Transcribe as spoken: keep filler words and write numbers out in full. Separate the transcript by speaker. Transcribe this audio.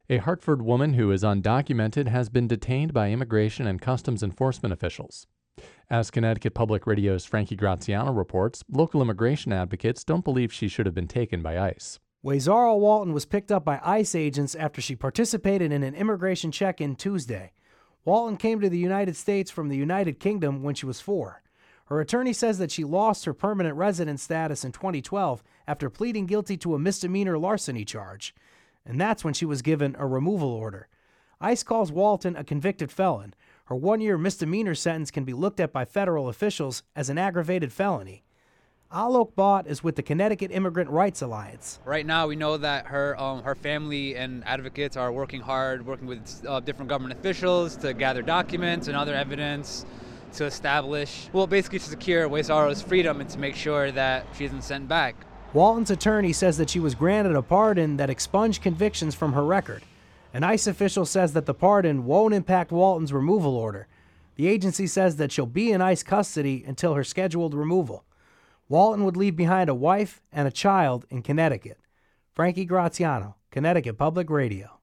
Speaker 1: A Hartford woman who is undocumented has been detained by Immigration and Customs Enforcement officials. As Connecticut Public Radio's Frankie Graziano reports, local immigration advocates don't believe she should have been taken by ICE.
Speaker 2: Wazara Walton was picked up by ICE agents after she participated in an immigration check-in Tuesday. Walton came to the United States from the United Kingdom when she was four. Her attorney says that she lost her permanent resident status in twenty twelve after pleading guilty to a misdemeanor larceny charge, and that's when she was given a removal order. ICE calls Walton a convicted felon. Her one-year misdemeanor sentence can be looked at by federal officials as an aggravated felony. Alok Bhatt is with the Connecticut Immigrant Rights Alliance.
Speaker 3: Right now, we know that her um, her family and advocates are working hard, working with uh, different government officials to gather documents and other evidence to establish, well, basically to secure Wazara's freedom and to make sure that she isn't sent back.
Speaker 2: Walton's attorney says that she was granted a pardon that expunged convictions from her record. An ICE official says that the pardon won't impact Walton's removal order. The agency says that she'll be in ICE custody until her scheduled removal. Walton would leave behind a wife and a child in Connecticut. Frankie Graziano, Connecticut Public Radio.